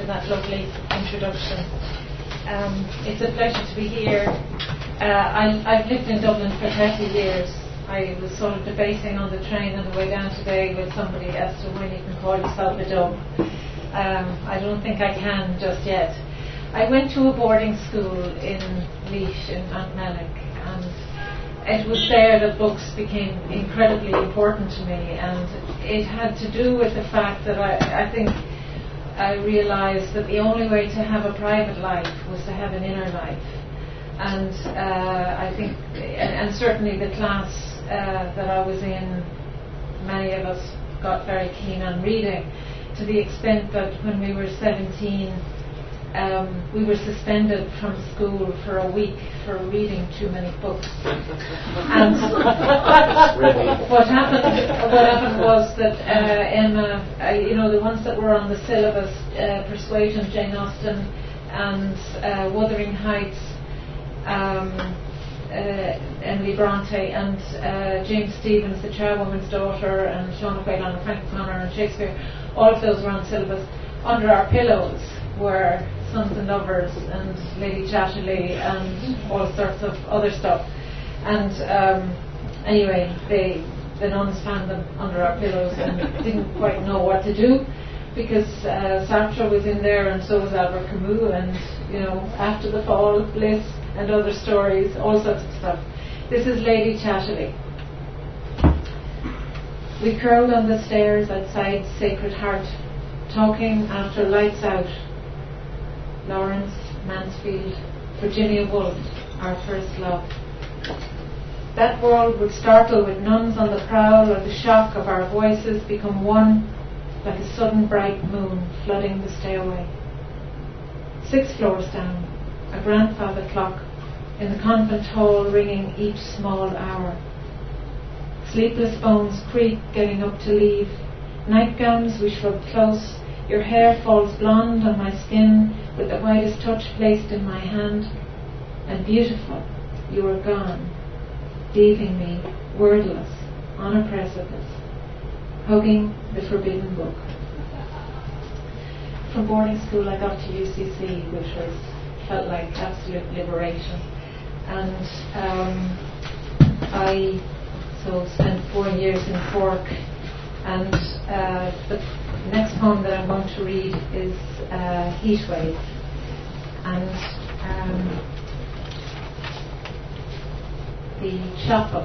for that lovely introduction. It's a pleasure to be here. I've lived in Dublin for 30 years. I was sort of debating on the train on the way down today with somebody as to when you can call yourself a dub. I don't think I can just yet. I went to a boarding school in Laois in Auntmellick, and it was there that books became incredibly important to me, and it had to do with the fact that I think I realised that the only way to have a private life was to have an inner life. And I think, and certainly the class that I was in, many of us got very keen on reading, to the extent that when we were 17, we were suspended from school for a week for reading too many books. And what happened was that Emma, the ones that were on the syllabus, Persuasion, Jane Austen, and Wuthering Heights, Emily Bronte, and James Stephens, The Charwoman's Daughter, and Sean Quayle and Frank Connor, and Shakespeare, all of those were on syllabus. Under our pillows were Sons and Lovers and Lady Chatterley and all sorts of other stuff. And anyway, the nuns found them under our pillows and didn't quite know what to do, because Sartre was in there, and so was Albert Camus, and After the Fall, Bliss, and other stories, all sorts of stuff. This is Lady Chatterley. We curled on the stairs outside Sacred Heart, talking after lights out. Lawrence, Mansfield, Virginia Woolf, our first love. That world would startle with nuns on the prowl, or the shock of our voices become one, like a sudden bright moon flooding the stairway. 6 floors down, a grandfather clock in the convent hall ringing each small hour. Sleepless bones creak getting up to leave. Nightgowns we shrug close. Your hair falls blonde on my skin, with the whitest touch placed in my hand. And beautiful, you are gone, leaving me wordless on a precipice, hugging the forbidden book. From boarding school I got to UCC, which felt like absolute liberation. And I spent 4 years in Cork, and the next poem that I'm going to read is Heatwave. And the chapel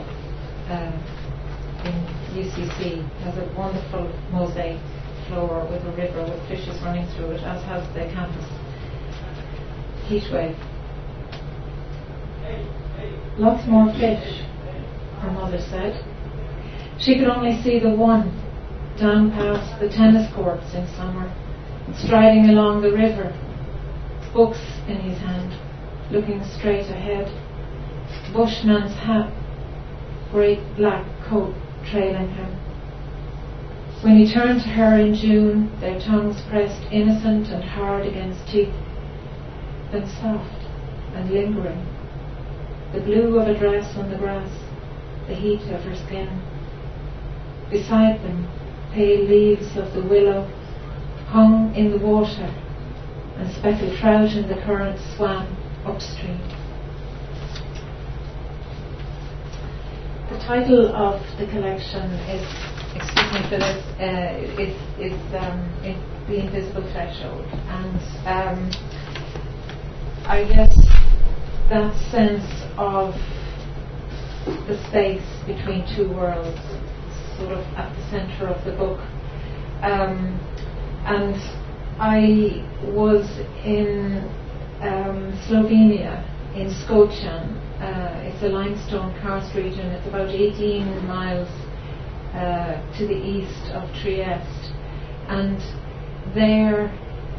in UCC has a wonderful mosaic floor with a river with fishes running through it, as has the campus. Heatwave. Lots more fish, her mother said. She could only see the one down past the tennis courts in summer, striding along the river, books in his hand, looking straight ahead. Bushman's hat, great black coat trailing him. When he turned to her in June, their tongues pressed innocent and hard against teeth, then soft and lingering. The blue of a dress on the grass, the heat of her skin. Beside them, pale leaves of the willow hung in the water, and speckled trout in the current swam upstream. The title of the collection is, excuse me for this, is The Invisible Threshold, and I guess that sense of the space between two worlds, sort of at the centre of the book. And I was in Slovenia, in Skopje. It's a limestone karst region. It's about 18 miles to the east of Trieste. And there,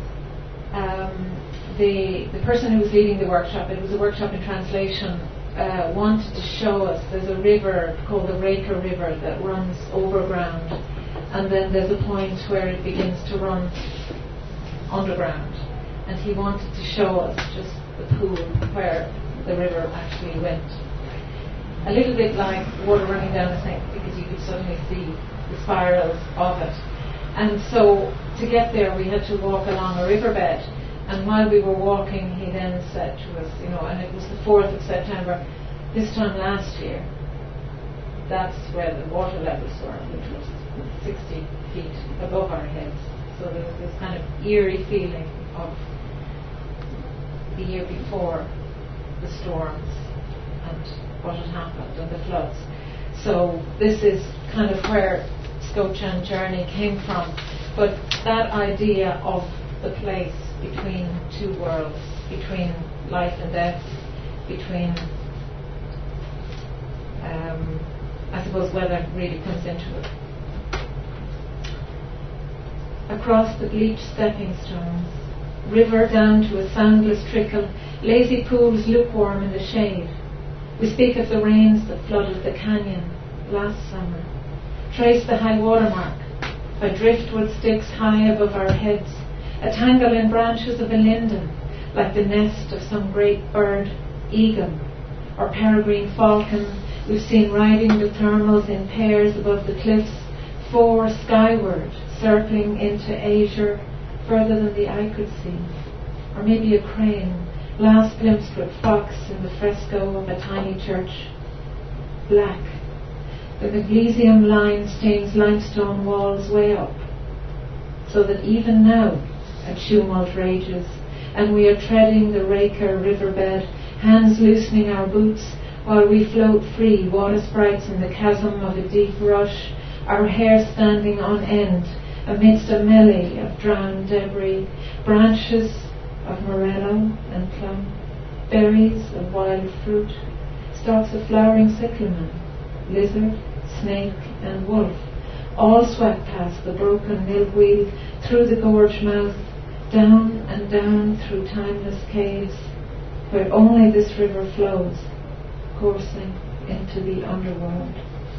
the person who was leading the workshop, it was a workshop in translation, wanted to show us there's a river called the Reka River that runs overground, and then there's a point where it begins to run underground, and he wanted to show us just the pool where the river actually went. A little bit like water running down a sink, because you could suddenly see the spirals of it. And so to get there we had to walk along a riverbed, and while we were walking he then said to us, and it was the 4th of September, this time last year, that's where the water levels were, which was 60 feet above our heads. So there was this kind of eerie feeling of the year before, the storms and what had happened and the floods. So this is kind of where Scotian Journey came from. But that idea of the place between two worlds, between life and death, between, I suppose weather really comes into it. Across the bleached stepping stones, river down to a soundless trickle, lazy pools lukewarm in the shade. We speak of the rains that flooded the canyon last summer. Trace the high water mark by driftwood sticks high above our heads, a tangle in branches of a linden, like the nest of some great bird, eagle, or peregrine falcon we've seen riding the thermals in pairs above the cliffs, 4 skyward, circling into azure further than the eye could see. Or maybe a crane, last glimpsed with fox in the fresco of a tiny church. Black. The magnesium line stains limestone walls way up, so that even now a tumult rages, and we are treading the Raker riverbed, hands loosening our boots, while we float free, water sprites in the chasm of a deep rush, our hair standing on end amidst a melee of drowned debris, branches of morello and plum, berries of wild fruit, stalks of flowering cyclamen, lizard, snake and wolf, all swept past the broken mill wheel, through the gorge mouth, down and down through timeless caves, where only this river flows, coursing into the underworld.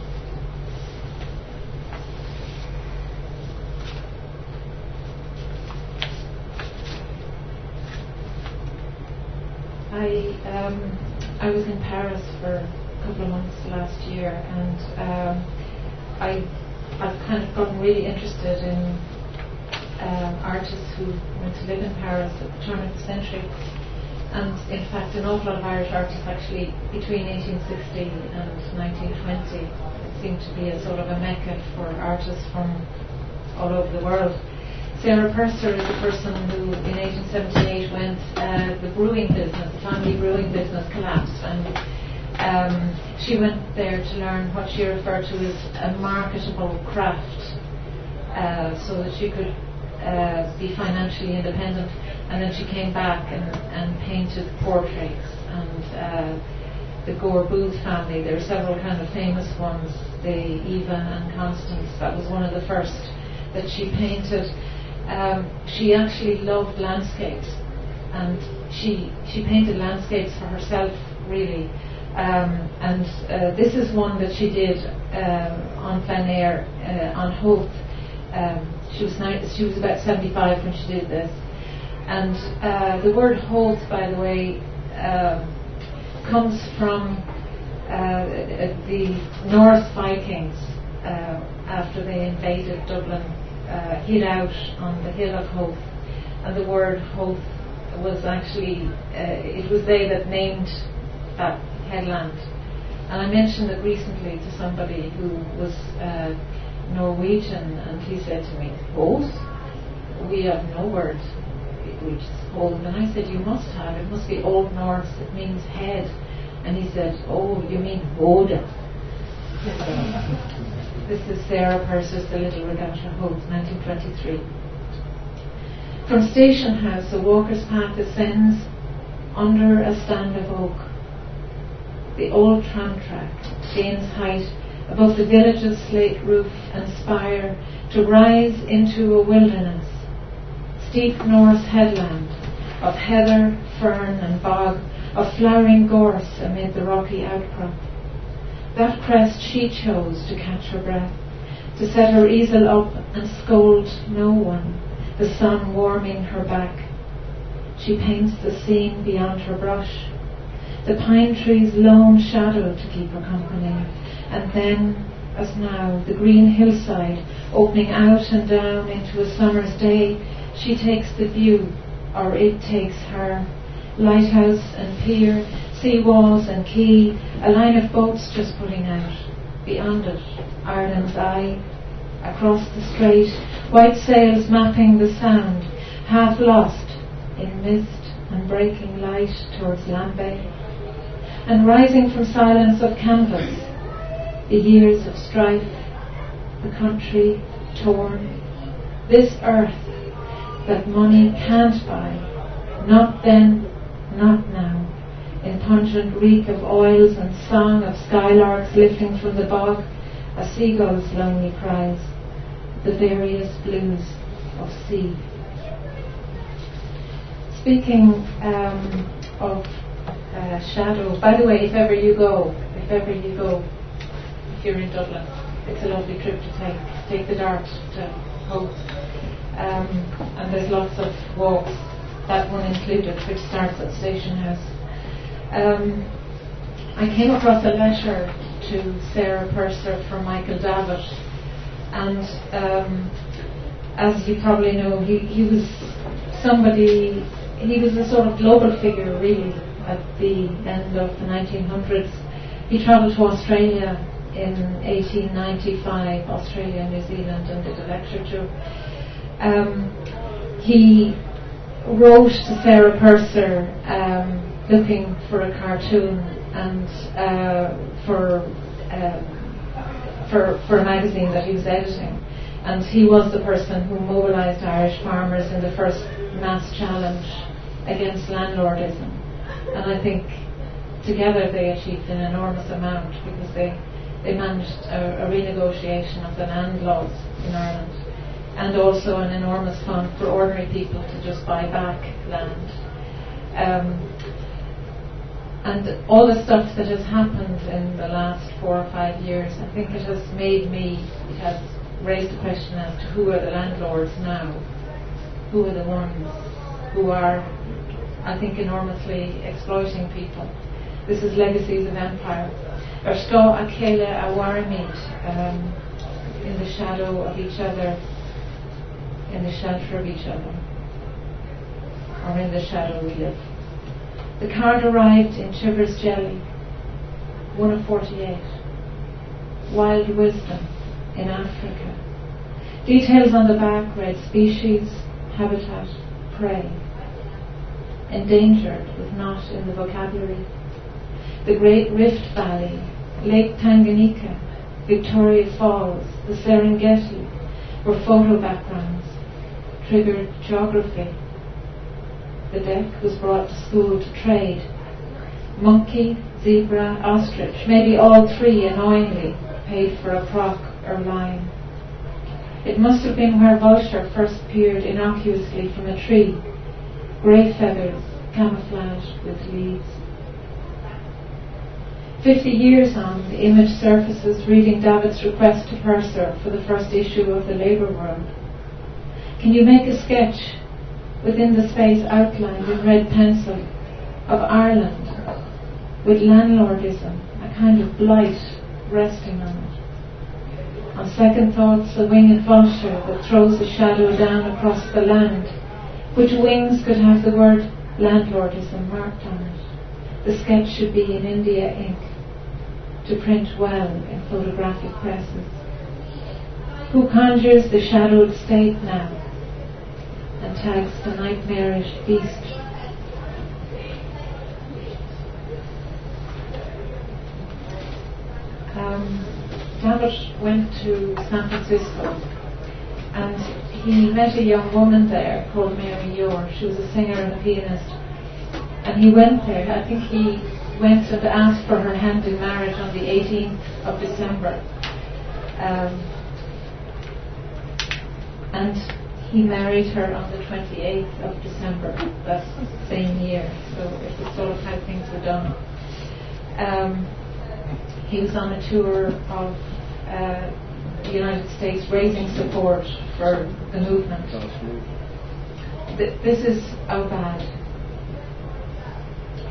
I was in Paris for a couple of months last year, and I've kind of gotten really interested in artists who went to live in Paris at the turn of the century. And in fact, an awful lot of Irish artists actually between 1860 and 1920 seemed to be a sort of a mecca for artists from all over the world. Sarah Purser is a person who in 1878 went, the brewing business, the family brewing business collapsed, and she went there to learn what she referred to as a marketable craft, so that she could be financially independent. And then she came back and painted portraits, and the Gore Booth family, there are several kind of famous ones, the Eva and Constance, that was one of the first that she painted. She actually loved landscapes, and she painted landscapes for herself, really. And this is one that she did on plein air on Howth. She was about 75 when she did this. And the word Howth, by the way, comes from the Norse Vikings after they invaded Dublin. Hid out on the hill of Howth, and the word Howth was actually, it was they that named that headland. And I mentioned it recently to somebody who was Norwegian, and he said to me, Howth? We have no word which is Howth. And I said, you must have, it must be Old Norse, it means head. And he said, oh, you mean Hoda. This is Sarah Purser's The Little Regatta, Howth, 1923. From Station House, a walker's path ascends under a stand of oak. The old tram track gains height above the village's slate roof and spire to rise into a wilderness. Steep Norse headland of heather, fern and bog, of flowering gorse amid the rocky outcrop. That crest she chose to catch her breath, to set her easel up and scold no one, the sun warming her back. She paints the scene beyond her brush, the pine tree's lone shadow to keep her company, and then as now, the green hillside opening out and down into a summer's day. She takes the view, or it takes her. Lighthouse and pier, sea walls and quay, a line of boats just putting out. Beyond it, Ireland's eye. Across the strait, white sails mapping the sound, half lost in mist and breaking light towards Lambay. And rising from silence of canvas, the years of strife, the country torn, this earth that money can't buy, not then, not now, in pungent reek of oils and song of skylarks lifting from the bog, a seagull's lonely cries, the various blues of sea. Speaking of shadow, by the way, if ever you go, if you're in Dublin, it's a lovely trip to take the Dart to Hope, and there's lots of walks, that one included, which starts at Station House. I came across a letter to Sarah Purser from Michael Davitt, and as you probably know, he was somebody, he was a sort of global figure really at the end of the 1900s. He travelled to Australia in 1895, Australia and New Zealand, and did a lecture tour. He wrote to Sarah Purser looking for a cartoon and for a magazine that he was editing, and he was the person who mobilised Irish farmers in the first mass challenge against landlordism, and I think together they achieved an enormous amount because they managed a renegotiation of the land laws in Ireland, and also an enormous fund for ordinary people to just buy back land. And all the stuff that has happened in the last 4 or 5 years, I think it has raised the question as to who are the landlords now, who are the ones who are, I think, enormously exploiting people. This is Legacies of Empire. Erstá Akela Awaramid, in the shadow of each other, in the shelter of each other, or in the shadow we live. The card arrived in Chivers Jelly, 1 of 48. Wild wisdom in Africa. Details on the back read species, habitat, prey. Endangered was not in the vocabulary. The Great Rift Valley, Lake Tanganyika, Victoria Falls, the Serengeti were photo backgrounds, triggered geography. The deck was brought to school to trade. Monkey, zebra, ostrich, maybe all three annoyingly paid for a croc or lion. It must have been where vulture first peered innocuously from a tree, grey feathers camouflaged with leaves. 50 years on, the image surfaces reading David's request to Purser for the first issue of the Labour World. Can you make a sketch within the space outlined in red pencil of Ireland with landlordism, a kind of blight resting on it? On second thoughts, a winged vulture that throws a shadow down across the land, which wings could have the word landlordism marked on it. The sketch should be in India ink, to print well in photographic presses. Who conjures the shadowed state now and tags the nightmarish beast? David went to San Francisco and he met a young woman there called Mary Yore. She was a singer and a pianist, and he went there. I think he went and asked for her hand in marriage on the 18th of December, and he married her on the 28th of December that same year. So it was sort of how things were done. He was on a tour of the United States raising support for the movement. This is Aubad.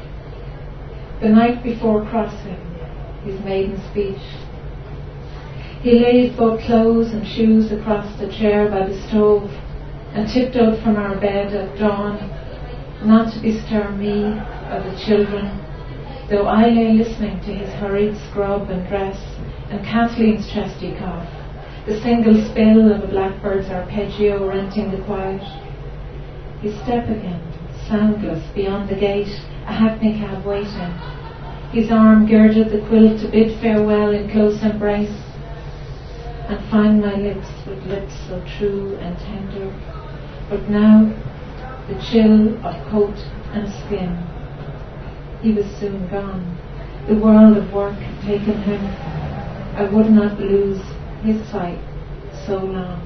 The night before crossing, his maiden speech. He laid both clothes and shoes across the chair by the stove and tiptoed from our bed at dawn, not to bestir me or the children, though I lay listening to his hurried scrub and dress and Kathleen's chesty cough, the single spill of a blackbird's arpeggio renting the quiet. His step again, soundless beyond the gate, a hackney cab waiting. His arm girded the quilt to bid farewell in close embrace, and find my lips with lips so true and tender. But now, the chill of coat and skin. He was soon gone. The world of work had taken him. I would not lose his sight so long.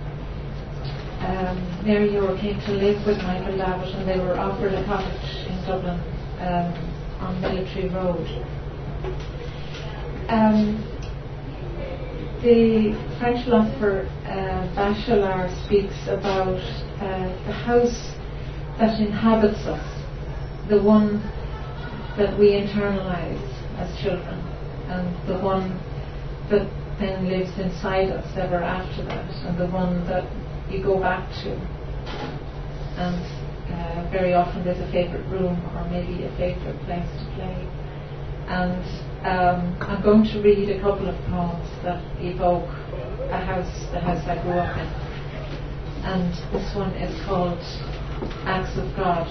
Mary Orr came to live with Michael Davitt, and they were offered a cottage in Dublin on Military Road. The French philosopher Bachelard speaks about the house that inhabits us, the one that we internalize as children, and the one that then lives inside us ever after that, and the one that you go back to. And very often there's a favourite room or maybe a favourite place to play. And I'm going to read a couple of poems that evoke the house I grew up in. And this one is called Acts of God.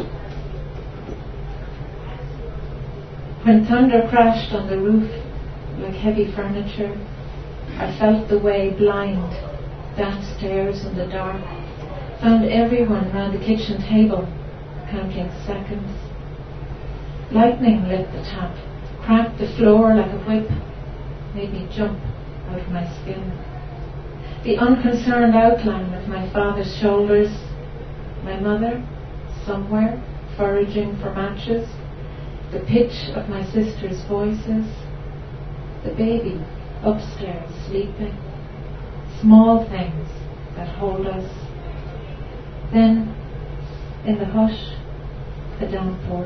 When thunder crashed on the roof like heavy furniture, I felt the way blind downstairs in the dark, found everyone round the kitchen table counting seconds. Lightning lit the tap, cracked the floor like a whip, made me jump out of my skin. The unconcerned outline of my father's shoulders, my mother somewhere foraging for matches, the pitch of my sister's voices, the baby upstairs sleeping, small things that hold us. Then, in the hush, a downpour.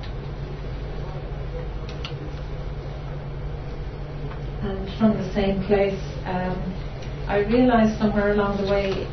And from the same place, I realised somewhere along the way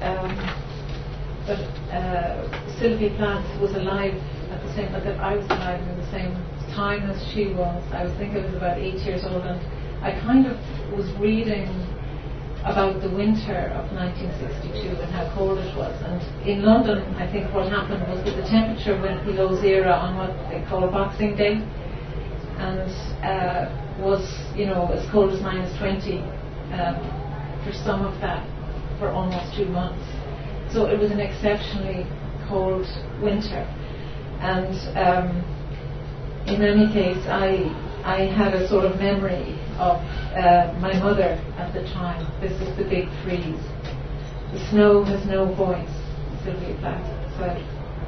that Sylvia Plath was alive at the same, that I was alive in the same time as she was. I think I was about 8 years old, and I kind of was reading about the winter of 1962 and how cold it was. And in London, I think what happened was that the temperature went below zero on what they call Boxing Day, and was, as cold as -20 for some of that for almost 2 months. So it was an exceptionally cold winter. And in any case, I had a sort of memory of my mother at the time. This is the big freeze. The snow has no voice, Sylvia Plath said.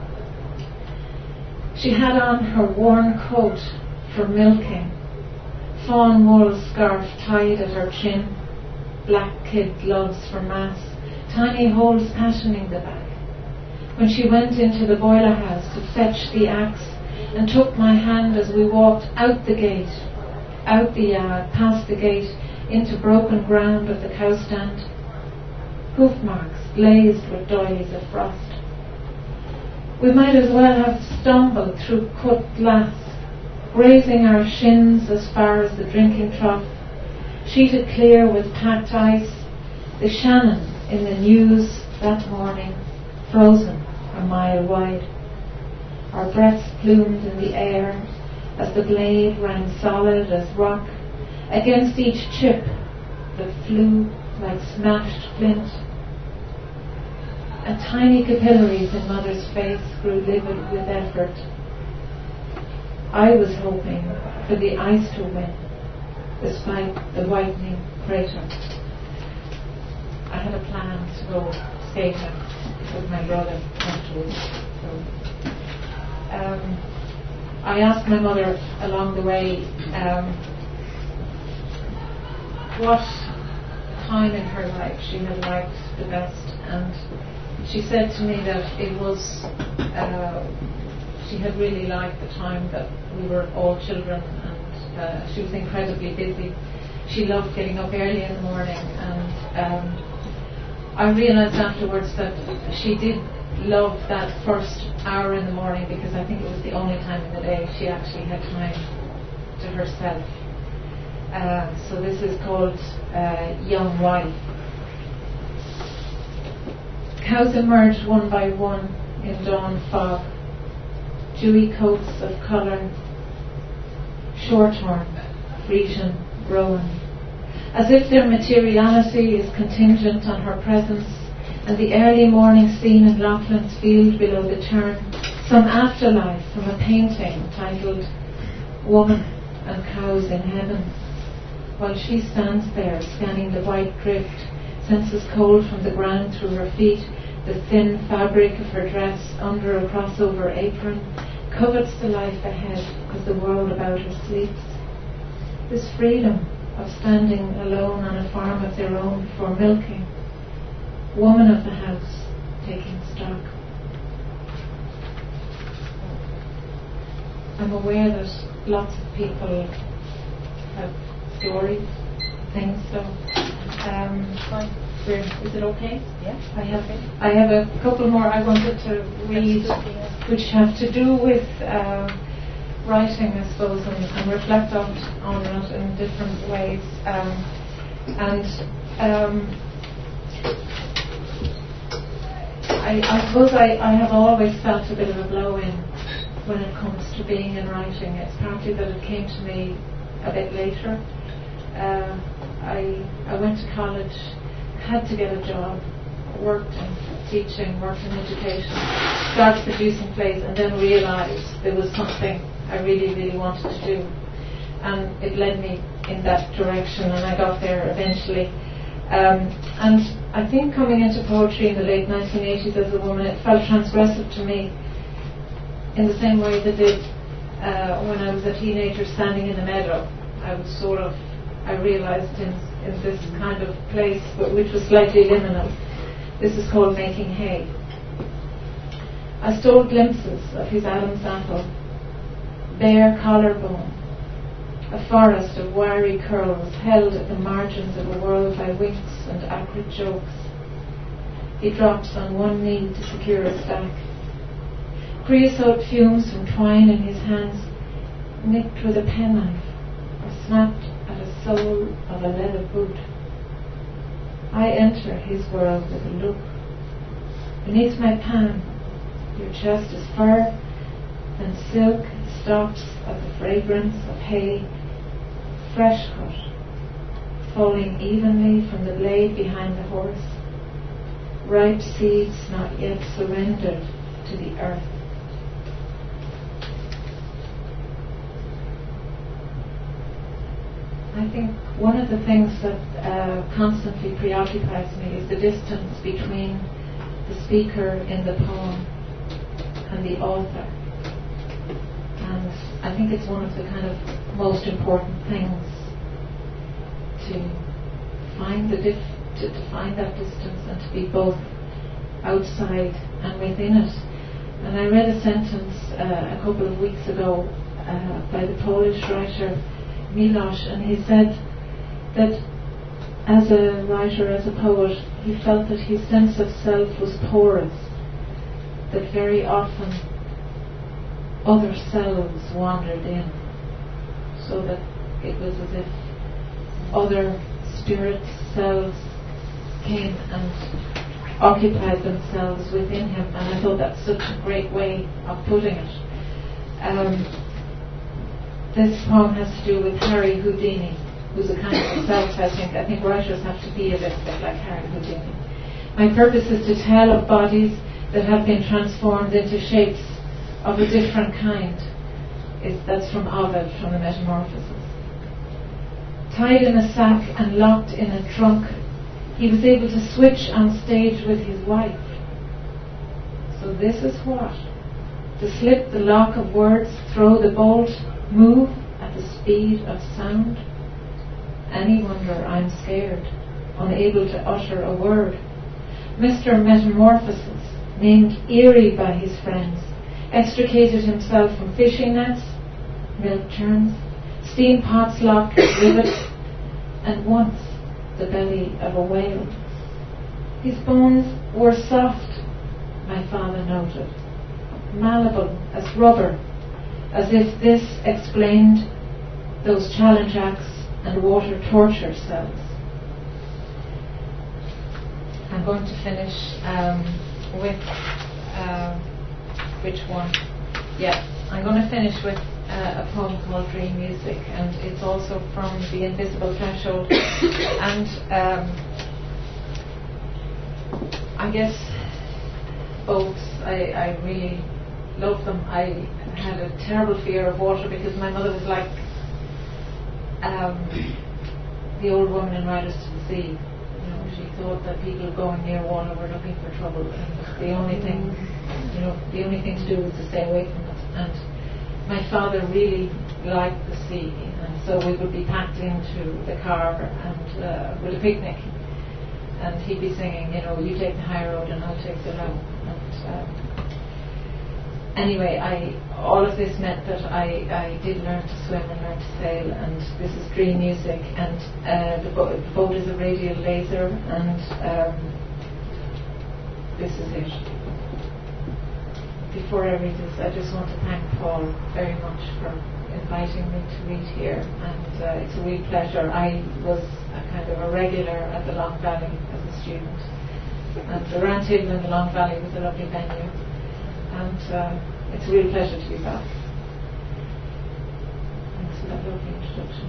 She had on her worn coat for milking, fawn wool scarf tied at her chin, black kid gloves for mass, tiny holes patterning the back. When she went into the boiler house to fetch the axe and took my hand as we walked out the gate, out the yard, past the gate, into broken ground of the cow stand, hoof marks glazed with doilies of frost. We might as well have stumbled through cut glass, grazing our shins as far as the drinking trough, sheeted clear with packed ice, the Shannon in the news that morning, frozen a mile wide. Our breaths plumed in the air as the blade rang solid as rock against each chip that flew like smashed flint. And tiny capillaries in Mother's face grew livid with effort. I was hoping for the ice to win, despite the whitening crater. I had a plan to go skating with my brother afterwards. I asked my mother along the way what time in her life she had liked the best, and she said to me that it was she had really liked the time that we were all children, and she was incredibly busy. she loved getting up early in the morning, and I realised afterwards that she did love that first hour in the morning, because I think it was the only time in the day she actually had time to herself. So this is called Young Wife. Cows emerged one by one in dawn fog, dewy coats of colour, shorthorn, Frisian, rowan, as if their materiality is contingent on her presence, and the early morning scene in Laughlin's field below the turn, some afterlife from a painting titled Woman and Cows in Heaven, while she stands there scanning the white drift, senses cold from the ground through her feet, the thin fabric of her dress under a crossover apron, covets the life ahead as the world about her sleeps. This freedom of standing alone on a farm of their own before milking, woman of the house taking stock. I'm aware that lots of people have stories, things, so is it okay? Yeah. I have a couple more I wanted to read, which have to do with writing, I suppose, and reflect on it in different ways. I suppose I have always felt a bit of a blow-in when it comes to being in writing. It's partly that it came to me a bit later. I went to college, had to get a job, worked in teaching, worked in education, started producing plays, and then realised there was something I really, really wanted to do. And it led me in that direction, and I got there eventually. And I think coming into poetry in the late 1980s as a woman, it felt transgressive to me in the same way that it did when I was a teenager standing in the meadow. I realised in this kind of place, but which was slightly liminal. This is called Making Hay. I stole glimpses of his Adam's apple, bare collarbone, a forest of wiry curls held at the margins of a world by winks and acrid jokes. He drops on one knee to secure a stack. Creosote fumes from twine in his hands, nicked with a penknife, or snapped at a sole of a leather boot. I enter his world with a look. Beneath my palm, your chest is fur, and silk stops at the fragrance of hay, fresh cut, falling evenly from the blade behind the horse, ripe seeds not yet surrendered to the earth. I think one of the things that constantly preoccupies me is the distance between the speaker in the poem and the author. And I think it's one of the kind of most important things to find that distance and to be both outside and within it. And I read a sentence a couple of weeks ago by the Polish writer Milosz, and he said that as a writer, as a poet, he felt that his sense of self was porous, that very often other selves wandered in, so that it was as if other spirit selves came and occupied themselves within him. And I thought that's such a great way of putting it. This poem has to do with Harry Houdini, who's a kind of self. I think writers have to be a bit like Harry Houdini. My purpose is to tell of bodies that have been transformed into shapes of a different kind. That's from Ovid, from the Metamorphoses. Tied in a sack and locked in a trunk, he was able to switch on stage with his wife. So this is what? To slip the lock of words, throw the bolt, move at the speed of sound. Any wonder I'm scared, unable to utter a word. Mr. Metamorphosis, named Eerie by his friends, extricated himself from fishing nets, milk churns, steam pots locked with rivets, and once the belly of a whale. His bones were soft, my father noted, malleable as rubber, as if this explained those challenge acts and water torture cells. I'm going to finish with which one? Yeah, I'm going to finish with a poem called Dream Music, and it's also from The Invisible Threshold. And I guess boats, I really love them. I had a terrible fear of water because my mother was like the old woman in Riders to the Sea. You know, she thought that people going near water were looking for trouble, and the only thing to do was to stay away from it. And my father really liked the sea, and so we would be packed into the car and with a picnic, and he'd be singing, you know, you take the high road and I'll take the low. And anyway, all of this meant that I did learn to swim and learn to sail, and this is Dream Music, and the boat is a radial laser, and this is it. Before I read this, I just want to thank Paul very much for inviting me to read here, and it's a real pleasure. I was a kind of a regular at the Long Valley as a student, and the Round Table in the Long Valley was a lovely venue, and it's a real pleasure to be back. Thanks for that lovely introduction.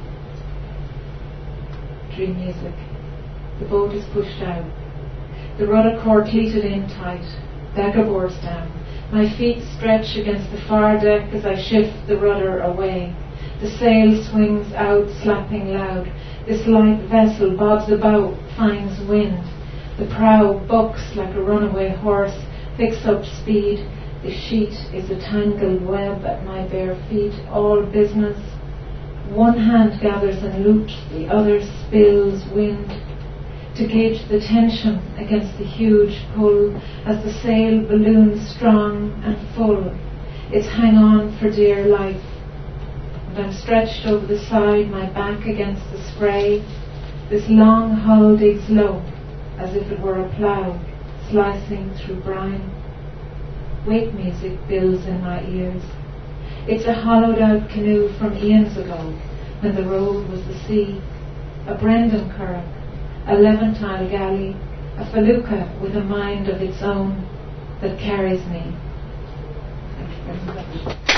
Dream Music. The boat is pushed out, the rudder cord cleated in tight, dagger boards down. My feet stretch against the far deck as I shift the rudder away. The sail swings out, slapping loud. This light vessel bobs about, finds wind. The prow bucks like a runaway horse, picks up speed. The sheet is a tangled web at my bare feet, all business. One hand gathers and loops, the other spills wind. To gauge the tension against the huge pull as the sail balloons strong and full. It's hang on for dear life. And I'm stretched over the side, my back against the spray. This long hull digs low, as if it were a plough, slicing through brine. Wake music bills in my ears. It's a hollowed out canoe from eons ago, when the road was the sea. A Brendan curragh, a Levantile galley, a felucca with a mind of its own that carries me. Thank you very much.